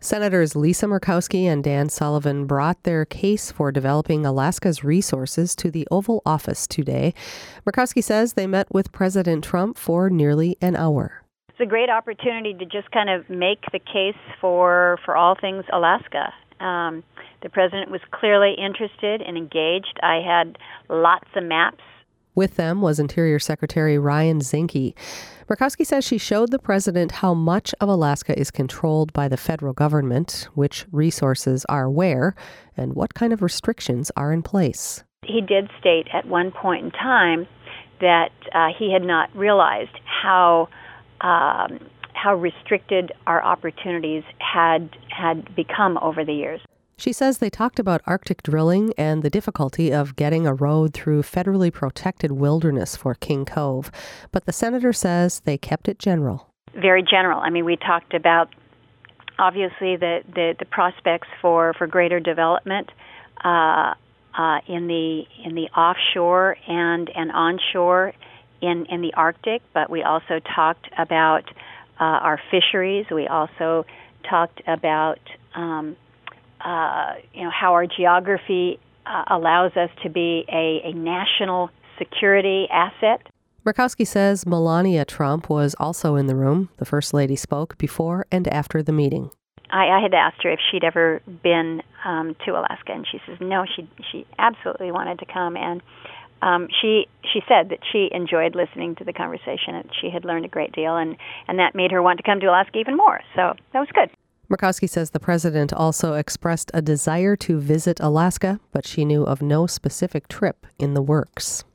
Senators Lisa Murkowski and Dan Sullivan brought their case for developing Alaska's resources to the Oval Office today. Murkowski says they met with President Trump for nearly an hour. It's a great opportunity to just kind of make the case for all things Alaska. The president was clearly interested and engaged. I had lots of maps. With them was Interior Secretary Ryan Zinke. Murkowski says she showed the president how much of Alaska is controlled by the federal government, which resources are where, and what kind of restrictions are in place. He did state at one point in time that he had not realized how restricted our opportunities had become over the years. She says they talked about Arctic drilling and the difficulty of getting a road through federally protected wilderness for King Cove. But the senator says they kept it general. Very general. I mean, we talked about, obviously, the prospects for greater development in the offshore and onshore in the Arctic. But we also talked about our fisheries. We also talked about how our geography allows us to be a national security asset. Murkowski says Melania Trump was also in the room. The First Lady spoke before and after the meeting. I had asked her if she'd ever been to Alaska, and she says no, she absolutely wanted to come. And she said that she enjoyed listening to the conversation, and she had learned a great deal, and that made her want to come to Alaska even more. So that was good. Murkowski says the president also expressed a desire to visit Alaska, but she knew of no specific trip in the works.